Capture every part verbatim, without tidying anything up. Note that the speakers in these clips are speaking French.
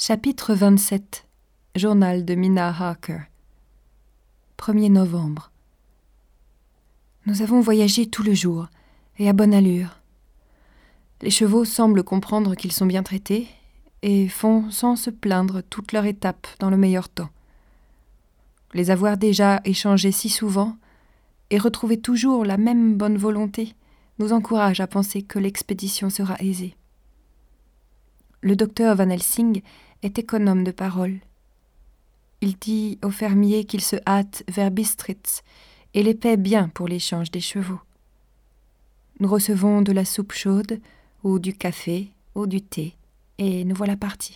Chapitre vingt-sept. Journal de Mina Harker. premier novembre. Nous avons voyagé tout le jour, et à bonne allure. Les chevaux semblent comprendre qu'ils sont bien traités, et font sans se plaindre toute leur étape dans le meilleur temps. Les avoir déjà échangés si souvent, et retrouver toujours la même bonne volonté, nous encourage à penser que l'expédition sera aisée. Le docteur Van Helsing est économe de parole. Il dit aux fermiers qu'ils se hâtent vers Bistritz et les paie bien pour l'échange des chevaux. Nous recevons de la soupe chaude, ou du café, ou du thé, et nous voilà partis.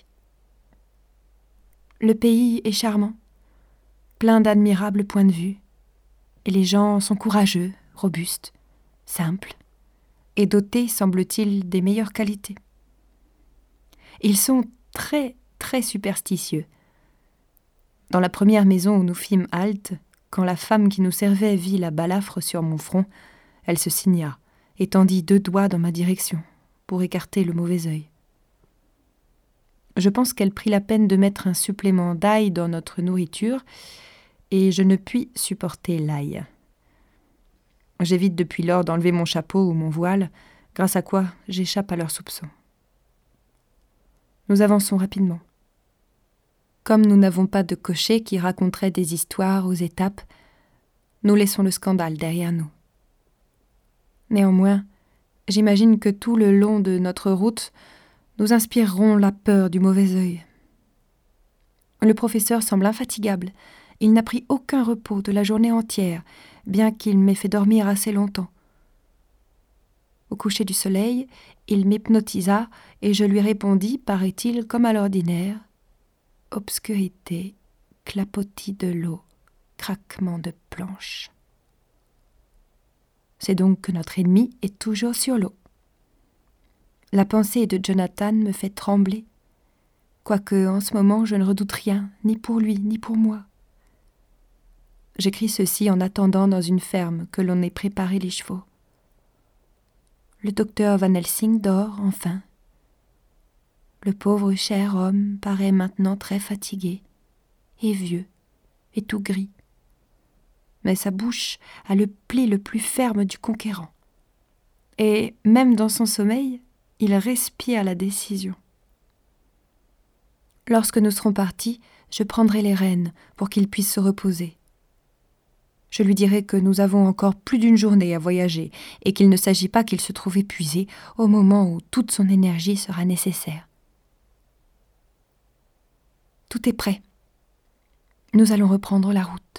Le pays est charmant, plein d'admirables points de vue, et les gens sont courageux, robustes, simples, et dotés, semble-t-il, des meilleures qualités. Ils sont très, très superstitieux. Dans la première maison où nous fîmes halte, quand la femme qui nous servait vit la balafre sur mon front, elle se signa et tendit deux doigts dans ma direction pour écarter le mauvais œil. Je pense qu'elle prit la peine de mettre un supplément d'ail dans notre nourriture, et je ne puis supporter l'ail. J'évite depuis lors d'enlever mon chapeau ou mon voile, grâce à quoi j'échappe à leurs soupçons. Nous avançons rapidement. Comme nous n'avons pas de cocher qui raconterait des histoires aux étapes, nous laissons le scandale derrière nous. Néanmoins, j'imagine que tout le long de notre route, nous inspirerons la peur du mauvais œil. Le professeur semble infatigable. Il n'a pris aucun repos de la journée entière, bien qu'il m'ait fait dormir assez longtemps. Au coucher du soleil, il m'hypnotisa et je lui répondis, paraît-il, comme à l'ordinaire, obscurité, clapotis de l'eau, craquement de planches. C'est donc que notre ennemi est toujours sur l'eau. La pensée de Jonathan me fait trembler, quoique en ce moment je ne redoute rien, ni pour lui, ni pour moi. J'écris ceci en attendant dans une ferme que l'on ait préparé les chevaux. Le docteur Van Helsing dort, enfin. Le pauvre cher homme paraît maintenant très fatigué, et vieux, et tout gris. Mais sa bouche a le pli le plus ferme du conquérant. Et, même dans son sommeil, il respire la décision. Lorsque nous serons partis, je prendrai les rênes pour qu'il puisse se reposer. Je lui dirai que nous avons encore plus d'une journée à voyager et qu'il ne s'agit pas qu'il se trouve épuisé au moment où toute son énergie sera nécessaire. Tout est prêt. Nous allons reprendre la route.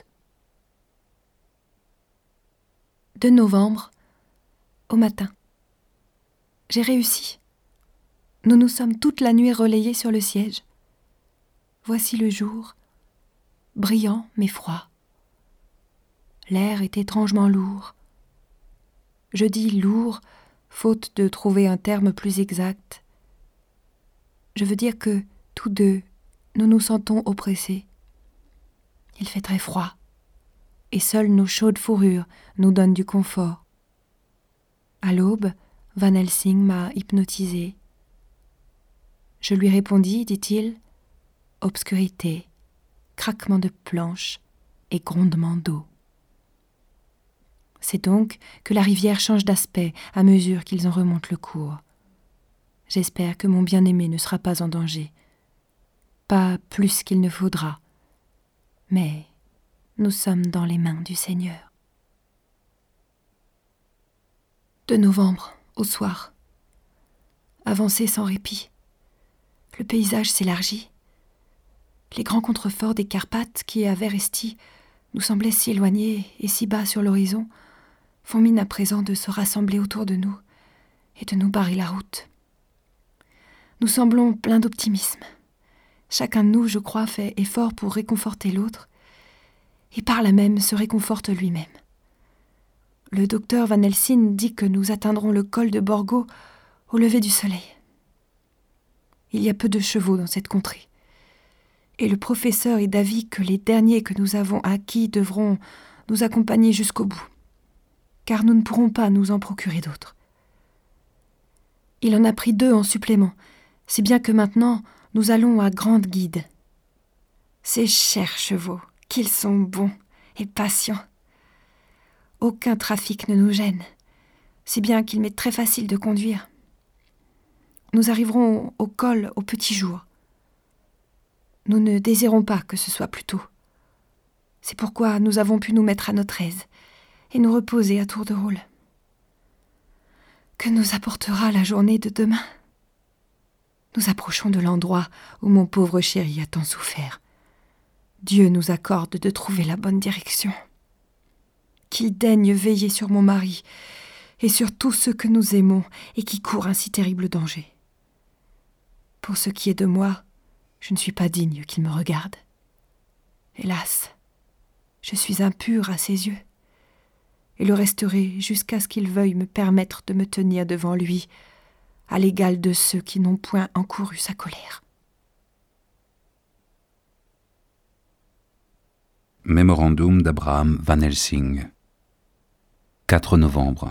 deux novembre, au matin. J'ai réussi. Nous nous sommes toute la nuit relayés sur le siège. Voici le jour, brillant mais froid. L'air est étrangement lourd. Je dis lourd, faute de trouver un terme plus exact. Je veux dire que, tous deux, nous nous sentons oppressés. Il fait très froid, et seules nos chaudes fourrures nous donnent du confort. À l'aube, Van Helsing m'a hypnotisé. Je lui répondis, dit-il, obscurité, craquement de planches et grondement d'eau. C'est donc que la rivière change d'aspect à mesure qu'ils en remontent le cours. J'espère que mon bien-aimé ne sera pas en danger. Pas plus qu'il ne faudra. Mais nous sommes dans les mains du Seigneur. deux novembre, au soir. Avancée sans répit. Le paysage s'élargit. Les grands contreforts des Carpates qui, à Veresti, nous semblaient si éloignés et si bas sur l'horizon, font mine à présent de se rassembler autour de nous et de nous barrer la route. Nous semblons pleins d'optimisme. Chacun de nous, je crois, fait effort pour réconforter l'autre, et par là même se réconforte lui-même. Le docteur Van Helsing dit que nous atteindrons le col de Borgo au lever du soleil. Il y a peu de chevaux dans cette contrée, et le professeur est d'avis que les derniers que nous avons acquis devront nous accompagner jusqu'au bout, car nous ne pourrons pas nous en procurer d'autres. Il en a pris deux en supplément, si bien que maintenant nous allons à Grande-Guide. Ces chers chevaux, qu'ils sont bons et patients. Aucun trafic ne nous gêne, si bien qu'il m'est très facile de conduire. Nous arriverons au col au petit jour. Nous ne désirons pas que ce soit plus tôt. C'est pourquoi nous avons pu nous mettre à notre aise et nous reposer à tour de rôle. Que nous apportera la journée de demain ? Nous approchons de l'endroit où mon pauvre chéri a tant souffert. Dieu nous accorde de trouver la bonne direction. Qu'il daigne veiller sur mon mari et sur tous ceux que nous aimons et qui courent un si terrible danger. Pour ce qui est de moi, je ne suis pas digne qu'il me regarde. Hélas, je suis impure à ses yeux, et le resterai jusqu'à ce qu'il veuille me permettre de me tenir devant lui, à l'égal de ceux qui n'ont point encouru sa colère. Mémorandum d'Abraham Van Helsing. quatre novembre.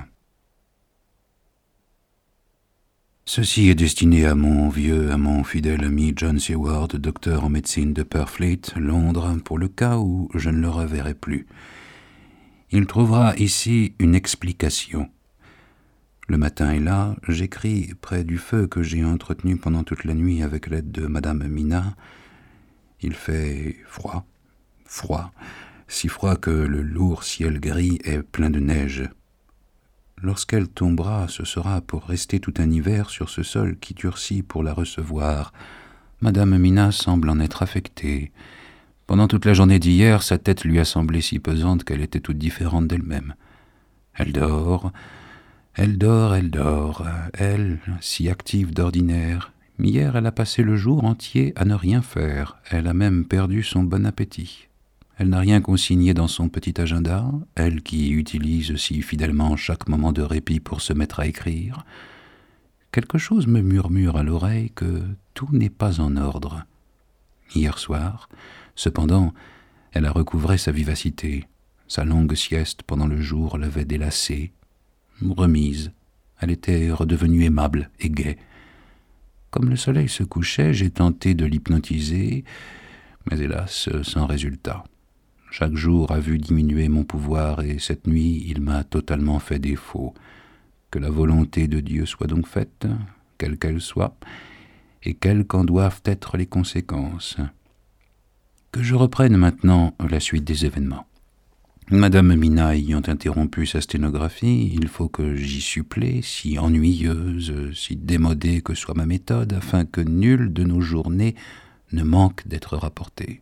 Ceci est destiné à mon vieux, à mon fidèle ami John Seward, docteur en médecine de Purfleet, Londres, pour le cas où je ne le reverrai plus. Il trouvera ici une explication. Le matin est là, j'écris près du feu que j'ai entretenu pendant toute la nuit avec l'aide de Madame Mina. Il fait froid, froid, si froid que le lourd ciel gris est plein de neige. Lorsqu'elle tombera, ce sera pour rester tout un hiver sur ce sol qui durcit pour la recevoir. Madame Mina semble en être affectée. Pendant toute la journée d'hier, sa tête lui a semblé si pesante qu'elle était toute différente d'elle-même. Elle dort, elle dort, elle dort, elle, si active d'ordinaire. Hier, elle a passé le jour entier à ne rien faire. Elle a même perdu son bon appétit. Elle n'a rien consigné dans son petit agenda, elle qui utilise si fidèlement chaque moment de répit pour se mettre à écrire. Quelque chose me murmure à l'oreille que tout n'est pas en ordre. Hier soir, cependant, elle a recouvré sa vivacité. Sa longue sieste pendant le jour l'avait délassée. Remise, elle était redevenue aimable et gaie. Comme le soleil se couchait, j'ai tenté de l'hypnotiser, mais hélas, sans résultat. Chaque jour a vu diminuer mon pouvoir et cette nuit, il m'a totalement fait défaut. Que la volonté de Dieu soit donc faite, quelle qu'elle soit, et quelles qu'en doivent être les conséquences. Que je reprenne maintenant la suite des événements. Madame Mina ayant interrompu sa sténographie, il faut que j'y supplée, si ennuyeuse, si démodée que soit ma méthode, afin que nulle de nos journées ne manque d'être rapportée.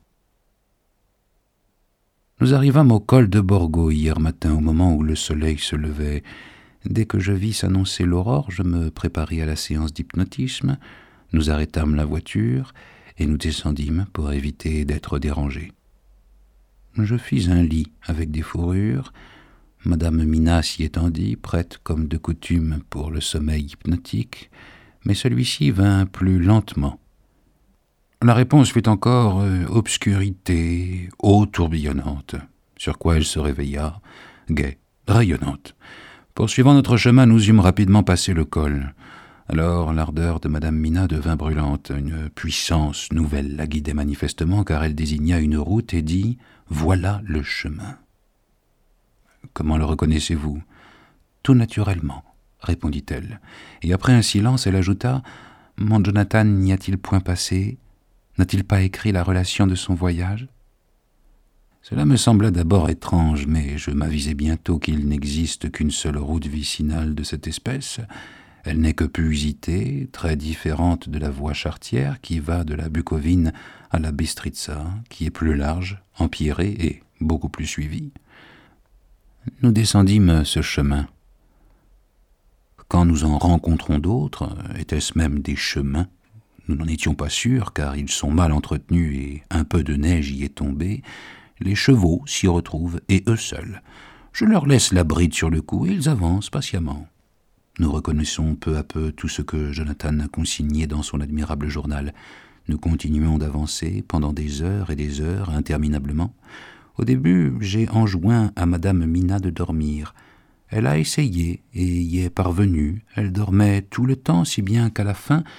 Nous arrivâmes au col de Borgo hier matin, au moment où le soleil se levait. Dès que je vis s'annoncer l'aurore, je me préparai à la séance d'hypnotisme. Nous arrêtâmes la voiture et nous descendîmes pour éviter d'être dérangés. Je fis un lit avec des fourrures. Madame Mina s'y étendit, prête comme de coutume pour le sommeil hypnotique, mais celui-ci vint plus lentement. La réponse fut encore euh, obscurité, eau tourbillonnante, sur quoi elle se réveilla, gaie, rayonnante. Poursuivant notre chemin, nous eûmes rapidement passé le col. Alors l'ardeur de Madame Mina devint brûlante. Une puissance nouvelle la guidait manifestement, car elle désigna une route et dit « Voilà le chemin ». « Comment le reconnaissez-vous ?»« Tout naturellement, » répondit-elle. Et après un silence, elle ajouta « Mon Jonathan n'y a-t-il point passé ? N'a-t-il pas écrit la relation de son voyage ?» Cela me sembla d'abord étrange, mais je m'avisai bientôt qu'il n'existe qu'une seule route vicinale de cette espèce. Elle n'est que peu usitée, très différente de la voie charretière qui va de la Bukovine à la Bystritza, qui est plus large, empierrée et beaucoup plus suivie. Nous descendîmes ce chemin. Quand nous en rencontrons d'autres, étaient-ce même des chemins ? Nous n'en étions pas sûrs, car ils sont mal entretenus et un peu de neige y est tombée. Les chevaux s'y retrouvent, et eux seuls. Je leur laisse la bride sur le cou et ils avancent patiemment. Nous reconnaissons peu à peu tout ce que Jonathan a consigné dans son admirable journal. Nous continuons d'avancer pendant des heures et des heures, interminablement. Au début, j'ai enjoint à Madame Mina de dormir. Elle a essayé et y est parvenue. Elle dormait tout le temps, si bien qu'à la fin,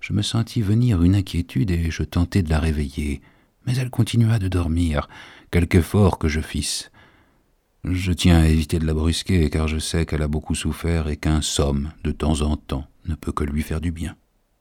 Je me sentis venir une inquiétude et je tentai de la réveiller, mais elle continua de dormir, quelque effort que je fisse. Je tiens à éviter de la brusquer, car je sais qu'elle a beaucoup souffert et qu'un somme, de temps en temps, ne peut que lui faire du bien.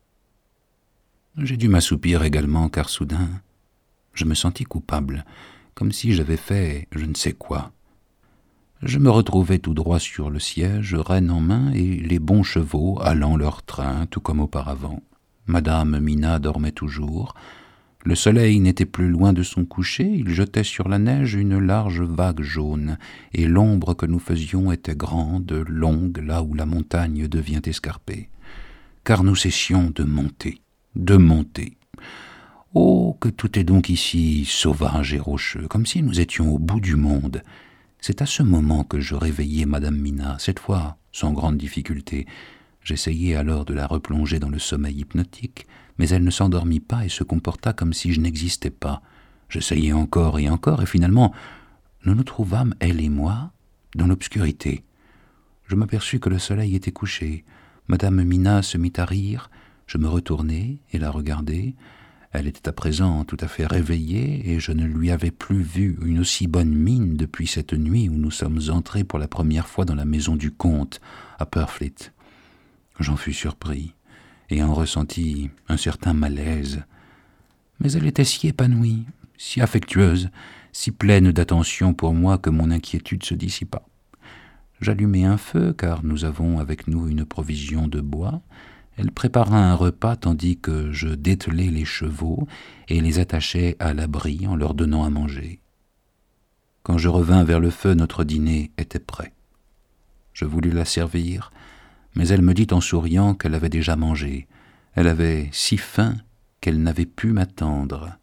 J'ai dû m'assoupir également, car soudain, je me sentis coupable, comme si j'avais fait je ne sais quoi. Je me retrouvai tout droit sur le siège, rêne en main, et les bons chevaux allant leur train, tout comme auparavant. Madame Mina dormait toujours. Le soleil n'était plus loin de son coucher, il jetait sur la neige une large vague jaune, et l'ombre que nous faisions était grande, longue, là où la montagne devient escarpée. Car nous cessions de monter, de monter. Oh, que tout est donc ici sauvage et rocheux, comme si nous étions au bout du monde. C'est à ce moment que je réveillai Madame Mina, cette fois sans grande difficulté. J'essayai alors de la replonger dans le sommeil hypnotique, mais elle ne s'endormit pas et se comporta comme si je n'existais pas. J'essayai encore et encore, et finalement, nous nous trouvâmes, elle et moi, dans l'obscurité. Je m'aperçus que le soleil était couché. Madame Mina se mit à rire. Je me retournai et la regardai. Elle était à présent tout à fait réveillée, et je ne lui avais plus vu une aussi bonne mine depuis cette nuit où nous sommes entrés pour la première fois dans la maison du comte, à Purfleet. J'en fus surpris, et en ressentis un certain malaise. Mais elle était si épanouie, si affectueuse, si pleine d'attention pour moi que mon inquiétude se dissipa. J'allumai un feu, car nous avons avec nous une provision de bois. Elle prépara un repas tandis que je dételai les chevaux et les attachai à l'abri en leur donnant à manger. Quand je revins vers le feu, notre dîner était prêt. Je voulus la servir, mais elle me dit en souriant qu'elle avait déjà mangé. Elle avait si faim qu'elle n'avait pu m'attendre.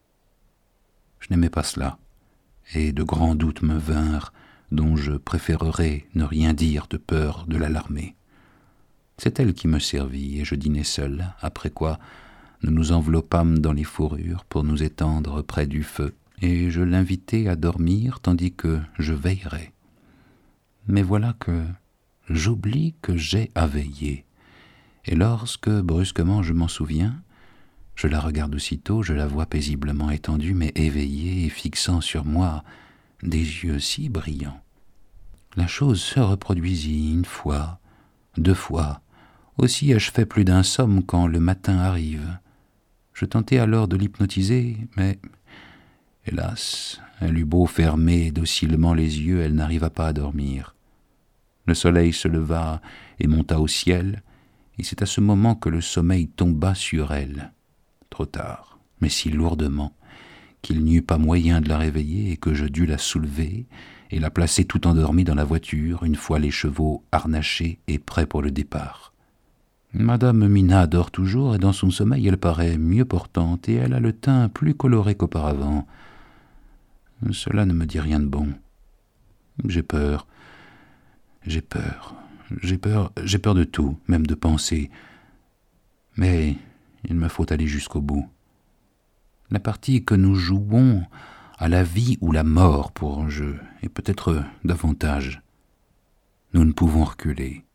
Je n'aimais pas cela, et de grands doutes me vinrent, dont je préférerais ne rien dire de peur de l'alarmer. C'est elle qui me servit, et je dînai seul, après quoi nous nous enveloppâmes dans les fourrures pour nous étendre près du feu, et je l'invitai à dormir tandis que je veillerais. Mais voilà que j'oublie que j'ai à veiller, et lorsque, brusquement, je m'en souviens, je la regarde aussitôt, je la vois paisiblement étendue, mais éveillée et fixant sur moi des yeux si brillants. La chose se reproduisit une fois, deux fois. Aussi ai-je fait plus d'un somme quand le matin arrive. Je tentai alors de l'hypnotiser, mais, hélas, elle eut beau fermer docilement les yeux, elle n'arriva pas à dormir. Le soleil se leva et monta au ciel, et c'est à ce moment que le sommeil tomba sur elle. Trop tard, mais si lourdement, qu'il n'y eut pas moyen de la réveiller et que je dus la soulever et la placer tout endormie dans la voiture, une fois les chevaux harnachés et prêts pour le départ. Madame Mina dort toujours, et dans son sommeil elle paraît mieux portante, et elle a le teint plus coloré qu'auparavant. Cela ne me dit rien de bon. J'ai peur, j'ai peur, j'ai peur, j'ai peur de tout, même de penser. Mais il me faut aller jusqu'au bout. La partie que nous jouons a la vie ou la mort pour enjeu, et peut-être davantage. Nous ne pouvons reculer.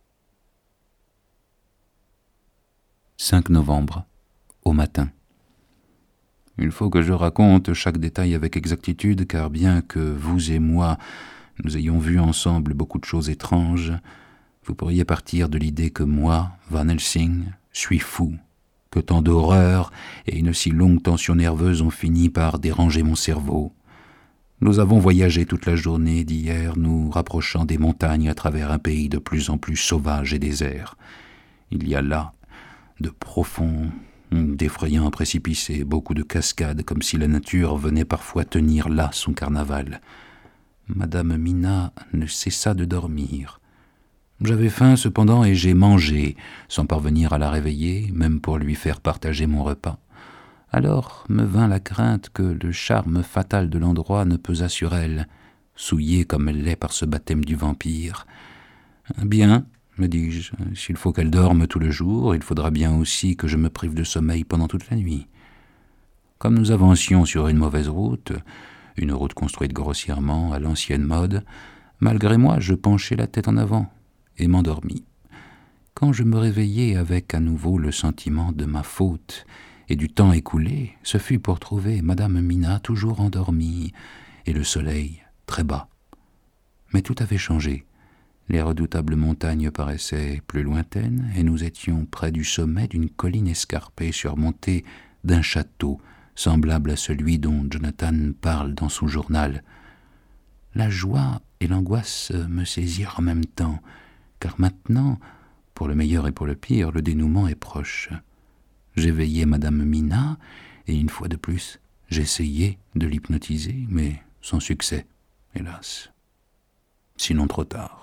cinq novembre, au matin. Il faut que je raconte chaque détail avec exactitude, car bien que vous et moi, nous ayons vu ensemble beaucoup de choses étranges, vous pourriez partir de l'idée que moi, Van Helsing, suis fou, que tant d'horreurs et une si longue tension nerveuse ont fini par déranger mon cerveau. Nous avons voyagé toute la journée d'hier, nous rapprochant des montagnes à travers un pays de plus en plus sauvage et désert. Il y a là de profonds, d'effrayants précipices et beaucoup de cascades, comme si la nature venait parfois tenir là son carnaval. Madame Mina ne cessa de dormir. J'avais faim cependant et j'ai mangé, sans parvenir à la réveiller, même pour lui faire partager mon repas. Alors me vint la crainte que le charme fatal de l'endroit ne pesât sur elle, souillée comme elle l'est par ce baptême du vampire. « Bien, me dis-je, s'il faut qu'elle dorme tout le jour, il faudra bien aussi que je me prive de sommeil pendant toute la nuit. » Comme nous avancions sur une mauvaise route, une route construite grossièrement à l'ancienne mode, malgré moi je penchai la tête en avant et m'endormis. Quand je me réveillai avec à nouveau le sentiment de ma faute et du temps écoulé, ce fut pour trouver madame Mina toujours endormie et le soleil très bas. Mais tout avait changé. Les redoutables montagnes paraissaient plus lointaines et nous étions près du sommet d'une colline escarpée surmontée d'un château semblable à celui dont Jonathan parle dans son journal. La joie et l'angoisse me saisirent en même temps, car maintenant, pour le meilleur et pour le pire, le dénouement est proche. J'éveillai madame Mina, et une fois de plus, j'essayai de l'hypnotiser, mais sans succès, hélas. Sinon trop tard.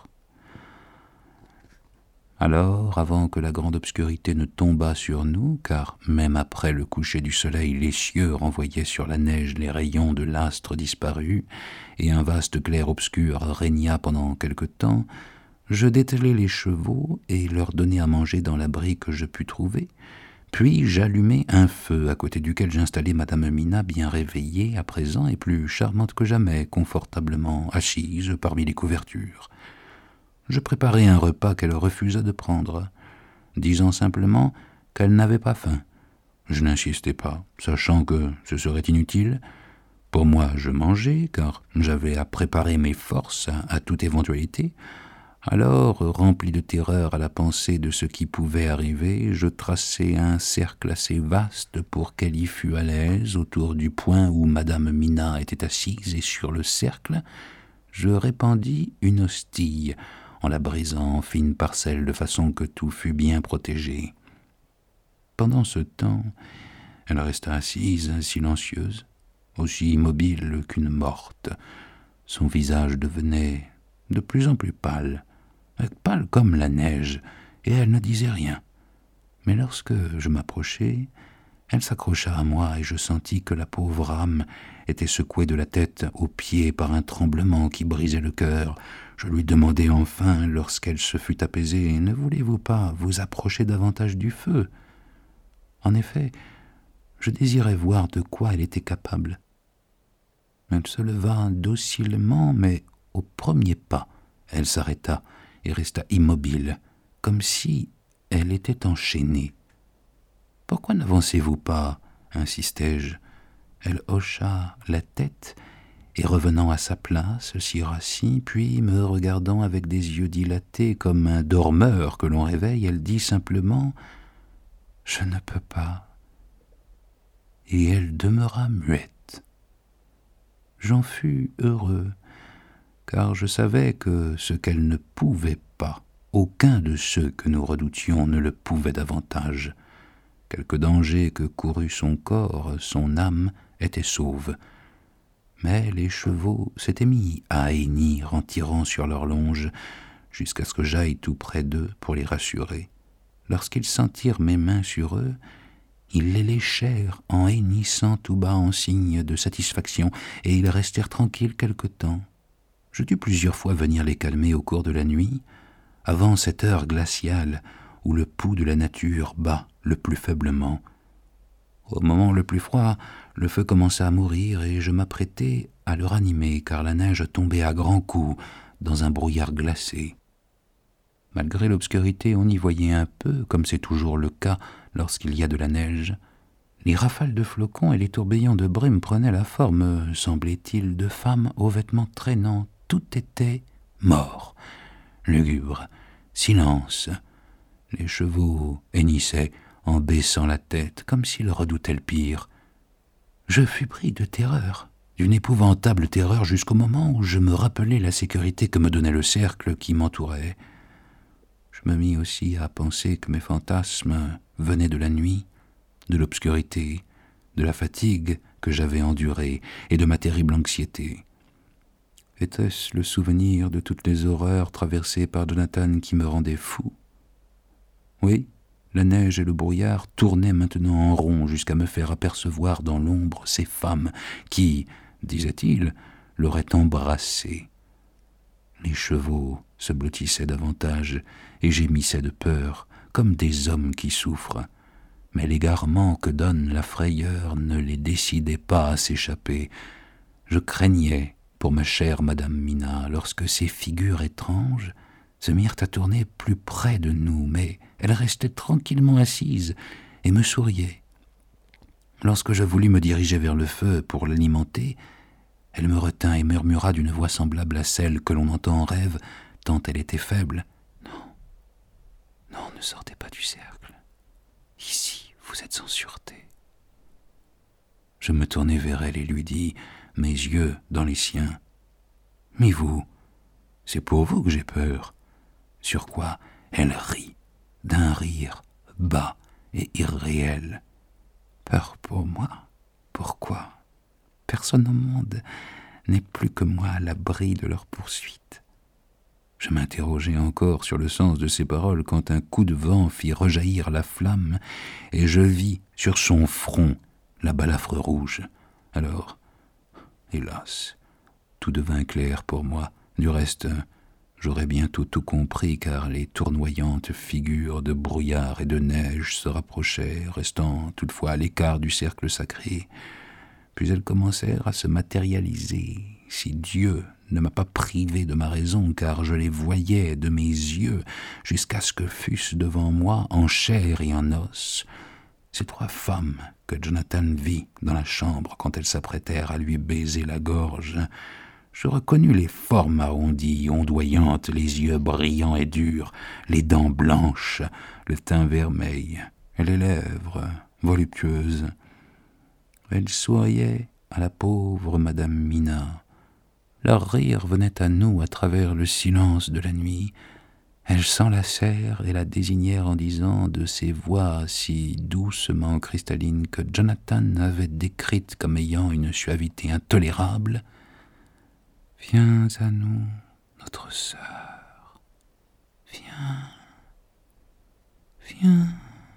Alors, avant que la grande obscurité ne tombât sur nous, car même après le coucher du soleil, les cieux renvoyaient sur la neige les rayons de l'astre disparu, et un vaste clair-obscur régna pendant quelque temps, je dételai les chevaux et leur donnai à manger dans l'abri que je pus trouver, puis j'allumai un feu à côté duquel j'installai madame Mina bien réveillée à présent et plus charmante que jamais, confortablement assise parmi les couvertures. Je préparai un repas qu'elle refusa de prendre, disant simplement qu'elle n'avait pas faim. Je n'insistai pas, sachant que ce serait inutile. Pour moi, je mangeai, car j'avais à préparer mes forces à, à toute éventualité. Alors, rempli de terreur à la pensée de ce qui pouvait arriver, je traçai un cercle assez vaste pour qu'elle y fût à l'aise autour du point où madame Mina était assise, et sur le cercle, je répandis une hostie, en la brisant en fines parcelles de façon que tout fût bien protégé. Pendant ce temps, elle resta assise, silencieuse, aussi immobile qu'une morte. Son visage devenait de plus en plus pâle, pâle comme la neige, et elle ne disait rien. Mais lorsque je m'approchai, elle s'accrocha à moi et je sentis que la pauvre âme était secouée de la tête aux pieds par un tremblement qui brisait le cœur. Je lui demandai enfin, lorsqu'elle se fut apaisée, « Ne voulez-vous pas vous approcher davantage du feu ?» En effet, je désirais voir de quoi elle était capable. Elle se leva docilement, mais au premier pas, elle s'arrêta et resta immobile, comme si elle était enchaînée. « Pourquoi n'avancez-vous pas ?» insistai-je. Elle hocha la tête et, revenant à sa place, s'y rassit, puis, me regardant avec des yeux dilatés comme un dormeur que l'on réveille, elle dit simplement « Je ne peux pas ». Et elle demeura muette. J'en fus heureux, car je savais que ce qu'elle ne pouvait pas, aucun de ceux que nous redoutions ne le pouvait davantage. Quelque danger que courût son corps, son âme était sauve. Mais les chevaux s'étaient mis à hennir en tirant sur leurs longes, jusqu'à ce que j'aille tout près d'eux pour les rassurer. Lorsqu'ils sentirent mes mains sur eux, ils les léchèrent en hennissant tout bas en signe de satisfaction, et ils restèrent tranquilles quelque temps. Je dus plusieurs fois venir les calmer au cours de la nuit, avant cette heure glaciale où le pouls de la nature bat le plus faiblement. Au moment le plus froid, le feu commença à mourir et je m'apprêtai à le ranimer, car la neige tombait à grands coups dans un brouillard glacé. Malgré l'obscurité, on y voyait un peu, comme c'est toujours le cas lorsqu'il y a de la neige. Les rafales de flocons et les tourbillons de brume prenaient la forme, semblait-il, de femmes aux vêtements traînants. Tout était mort, lugubre, silence. Les chevaux hennissaient en baissant la tête, comme s'ils redoutaient le pire. Je fus pris de terreur, d'une épouvantable terreur, jusqu'au moment où je me rappelai la sécurité que me donnait le cercle qui m'entourait. Je me mis aussi à penser que mes fantasmes venaient de la nuit, de l'obscurité, de la fatigue que j'avais endurée et de ma terrible anxiété. Était-ce le souvenir de toutes les horreurs traversées par Jonathan qui me rendait fou? Oui, la neige et le brouillard tournaient maintenant en rond jusqu'à me faire apercevoir dans l'ombre ces femmes qui, disait-il, l'auraient embrassé. Les chevaux se blottissaient davantage et gémissaient de peur, comme des hommes qui souffrent. Mais l'égarement que donne la frayeur ne les décidait pas à s'échapper. Je craignais pour ma chère madame Mina lorsque ces figures étranges se mirent à tourner plus près de nous, mais Elle restait tranquillement assise et me souriait. Lorsque je voulus me diriger vers le feu pour l'alimenter, elle me retint et murmura d'une voix semblable à celle que l'on entend en rêve, tant elle était faible. « Non, non, ne sortez pas du cercle. Ici, vous êtes en sûreté. » Je me tournai vers elle et lui dis, mes yeux dans les siens, « Mais vous, c'est pour vous que j'ai peur. » Sur quoi elle rit, d'un rire bas et irréel. Peur pour moi? Pourquoi? Personne au monde n'est plus que moi à l'abri de leur poursuite. Je m'interrogeai encore sur le sens de ces paroles quand un coup de vent fit rejaillir la flamme et je vis sur son front la balafre rouge. Alors, hélas, tout devint clair pour moi. Du reste, j'aurais bientôt tout compris, car les tournoyantes figures de brouillard et de neige se rapprochaient, restant toutefois à l'écart du cercle sacré. Puis elles commencèrent à se matérialiser. Si Dieu ne m'a pas privé de ma raison, car je les voyais de mes yeux, jusqu'à ce que fussent devant moi, en chair et en os, ces trois femmes que Jonathan vit dans la chambre quand elles s'apprêtèrent à lui baiser la gorge. Je reconnus les formes arrondies, ondoyantes, les yeux brillants et durs, les dents blanches, le teint vermeil, et les lèvres voluptueuses. Elles souriaient à la pauvre Madame Mina. Leur rire venait à nous à travers le silence de la nuit. Elles s'enlacèrent et la désignèrent en disant de ces voix si doucement cristallines que Jonathan avait décrites comme ayant une suavité intolérable. « Viens à nous, notre sœur, viens, viens. »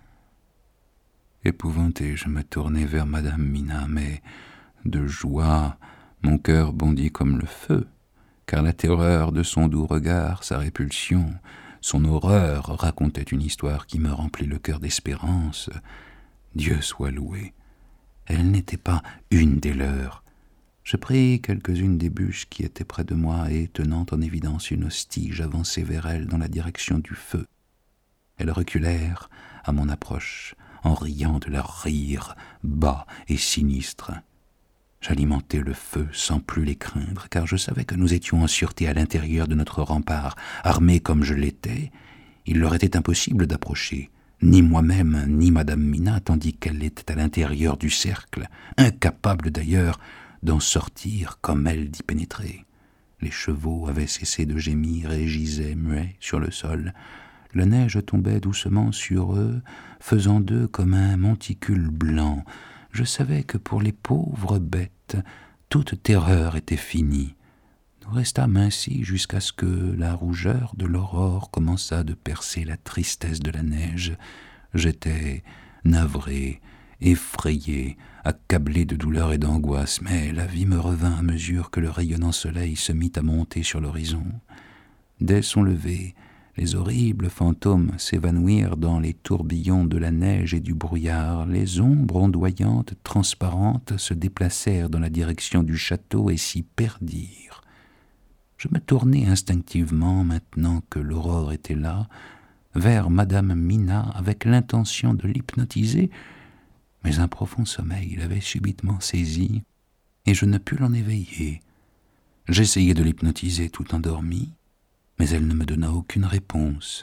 Épouvanté, je me tournai vers Madame Mina, mais de joie, mon cœur bondit comme le feu, car la terreur de son doux regard, sa répulsion, son horreur racontait une histoire qui me remplit le cœur d'espérance. Dieu soit loué. Elle n'était pas une des leurs. Je pris quelques-unes des bûches qui étaient près de moi et, tenant en évidence une hostie, j'avançai vers elles dans la direction du feu. Elles reculèrent à mon approche, en riant de leur rire bas et sinistre. J'alimentai le feu sans plus les craindre, car je savais que nous étions en sûreté à l'intérieur de notre rempart. Armé comme je l'étais, il leur était impossible d'approcher, ni moi-même, ni Madame Mina, tandis qu'elle était à l'intérieur du cercle, incapable d'ailleurs d'en sortir comme elle d'y pénétrer. Les chevaux avaient cessé de gémir et gisaient muets sur le sol. La neige tombait doucement sur eux, faisant d'eux comme un monticule blanc. Je savais que pour les pauvres bêtes, toute terreur était finie. Nous restâmes ainsi jusqu'à ce que la rougeur de l'aurore commençât de percer la tristesse de la neige. J'étais navré, effrayé, accablé de douleur et d'angoisse, mais la vie me revint à mesure que le rayonnant soleil se mit à monter sur l'horizon. Dès son lever, les horribles fantômes s'évanouirent dans les tourbillons de la neige et du brouillard. Les ombres ondoyantes, transparentes, se déplacèrent dans la direction du château et s'y perdirent. Je me tournai instinctivement, maintenant que l'aurore était là, vers Madame Mina avec l'intention de l'hypnotiser, mais un profond sommeil l'avait subitement saisie et je ne pus l'en éveiller. J'essayai de l'hypnotiser tout endormi, mais elle ne me donna aucune réponse.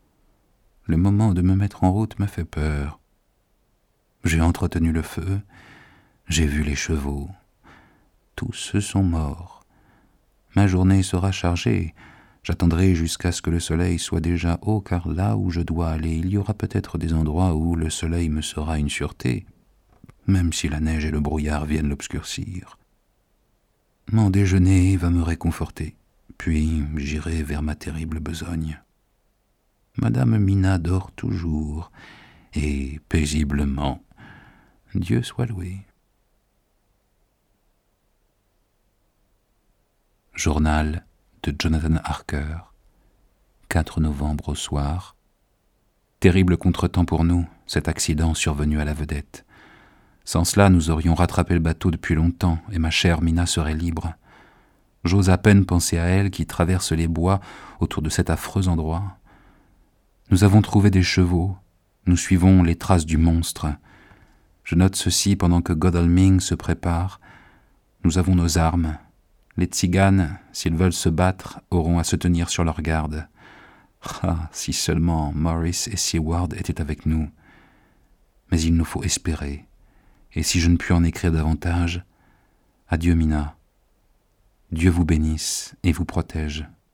Le moment de me mettre en route me fait peur. J'ai entretenu le feu, j'ai vu les chevaux. Tous sont morts. Ma journée sera chargée. J'attendrai jusqu'à ce que le soleil soit déjà haut, car là où je dois aller, il y aura peut-être des endroits où le soleil me sera une sûreté, même si la neige et le brouillard viennent l'obscurcir. Mon déjeuner va me réconforter. Puis j'irai vers ma terrible besogne. Madame Mina dort toujours, et paisiblement. Dieu soit loué. Journal de Jonathan Harker, quatre novembre au soir. Terrible contretemps pour nous, cet accident survenu à la Vedette. Sans cela, nous aurions rattrapé le bateau depuis longtemps, et ma chère Mina serait libre. J'ose à peine penser à elle qui traverse les bois autour de cet affreux endroit. Nous avons trouvé des chevaux, nous suivons les traces du monstre. Je note ceci pendant que Godalming se prépare. Nous avons nos armes. Les tziganes, s'ils veulent se battre, auront à se tenir sur leur garde. Ah, si seulement Morris et Seward étaient avec nous. Mais il nous faut espérer. Et si je ne puis en écrire davantage, adieu Mina. Dieu vous bénisse et vous protège.